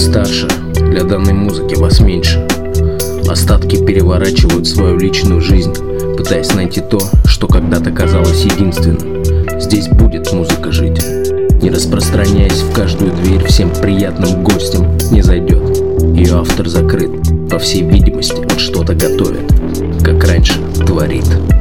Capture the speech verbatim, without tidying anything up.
старше, для данной музыки вас меньше. Остатки переворачивают свою личную жизнь, пытаясь найти то, что когда-то казалось единственным. Здесь будет музыка жить, не распространяясь в каждую дверь, всем приятным гостям не зайдет. Ее автор закрыт, по всей видимости, он что-то готовит, как раньше творит.